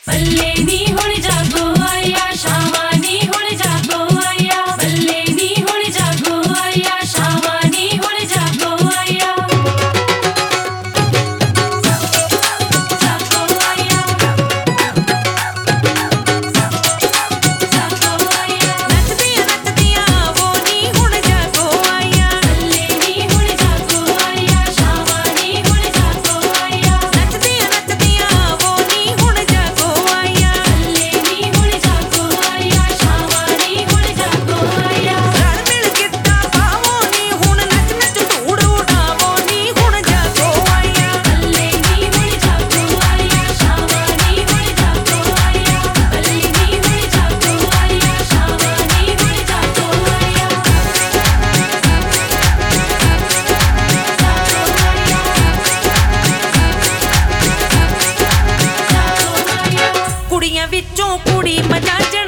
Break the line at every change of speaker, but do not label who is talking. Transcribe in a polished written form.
ਬੱਲੇ ਨੀ ਹੁਣ ਜਾਗੋ ਆਇਆ, ਸ਼ਾਮਾਂ ਨੀ ਹੁਣ ਜਾਗੋ ਆਇਆ। ਬੱਲੇ ਨੀ ਹੁਣ ਜਾਗੋ ਆਇਆ, ਸ਼ਾਮਾਂ ਨੀ ਹੁਣ ਜਾਗੋ ਆਇਆ। ਜਾਗੋ ਆਇਆ, ਜਾਗੋ ਆਇਆ।
ਨੱਚਦੀਆਂ ਨੱਚਦੀਆਂ ਵੋ ਨੀ ਹੁਣ ਜਾਗੋ ਆਇਆ।
ਬੱਲੇ ਨੀ ਹੁਣ ਜਾਗੋ ਆਇਆ, ਸ਼ਾਮਾਂ ਨੀ ਹੁਣ ਜਾਗੋ ਆਇਆ।
ਨੱਚਦੀਆਂ ਨੱਚਦੀਆਂ ਵੋ ਨੀ ਹੁਣ ਜਾਗੋ ਆਇਆ।
ਬੱਲੇ ਨੀ ਹੁਣ ਜਾਗੋ ਆਇਆ, ਸ਼ਾਮਾਂ ਨੀ ਹੁਣ ਜਾਗੋ ਆਇਆ।
ਰਲ ਮਿਲ ਗਿੱਧਾ ਪਾਵੋ ਨੀ ਹੁਣ ਨੱਚ ਨੱਚ ਧੂੜ ਉਡਾਵੋ ਨੀ ਹੁਣ ਜਾਗੋ ਆਇਆ।
ਬੱਲੇ ਨੀ ਹੁਣ ਜਾਗੋ ਆਇਆ, ਸ਼ਾਮਾਂ ਨੀ ਹੁਣ ਜਾਗੋ ਆਇਆ। ਬੱਲੇ ਨੀ ਹੁਣ ਜਾਗੋ ਆਇਆ, ਸ਼ਾਮਾਂ ਨੀ ਹੁਣ ਜਾਗੋ ਆਇਆ।
ਕੁੜੀਆਂ ਵਿੱਚੋਂ ਕੁੜੀ ਮਜਾ